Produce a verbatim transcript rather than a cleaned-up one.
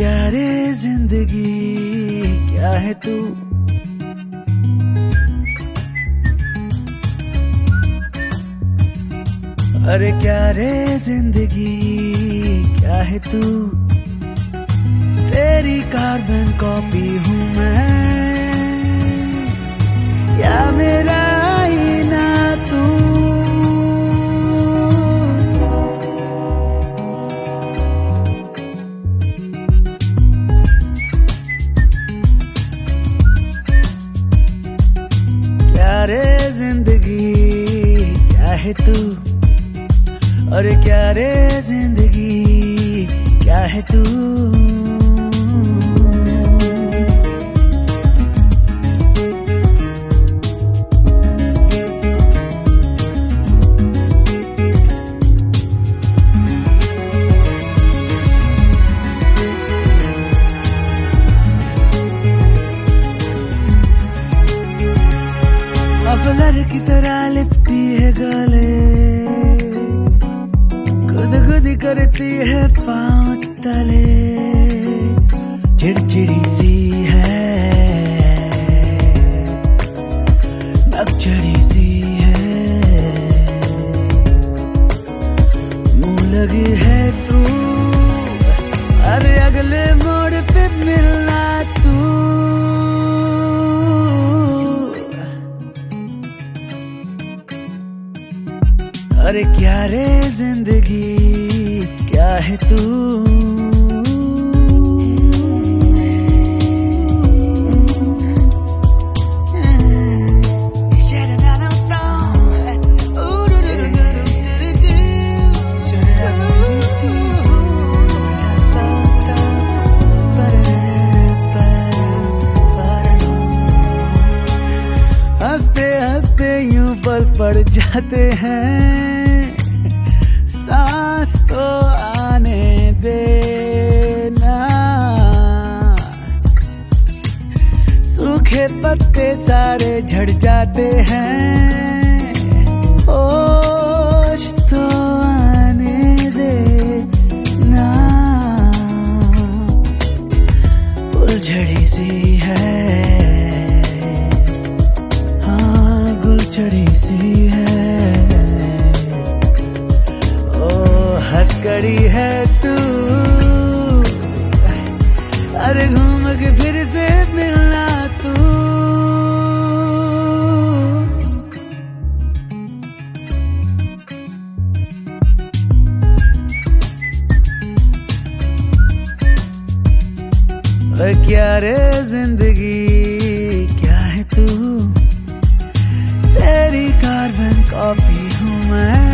क्या रे जिंदगी क्या है तू, अरे क्या रे जिंदगी क्या है तू, तेरी कार्बन कॉपी हूँ मैं या मेरा आईना तू। क्या रे जिंदगी क्या है तू, अरे क्या रे जिंदगी क्या है तू। मफलर की तरह लिपटी है गले, खुद खुद करती है पाँव तले, चिड़चिड़ी सी है नकचड़ी सी है, मुँह लगी है तू, अरे अगले मोड़ पे मिलना तू। अरे क्या रे जिंदगी क्या है तू, हंसते हंसते यूं पल पड़ जाते हैं, सांस तो आने देना, सूखे पत्ते सारे झड़ जाते हैं, होश तो आने देना, उलझड़ी सी है हाँ गुलछड़ी सी है, हथकड़ी है तू, अरे घूम के फिर से मिलना तू। क्या रे जिंदगी क्या है तू, तेरी कार्बन कॉपी हूँ मैं।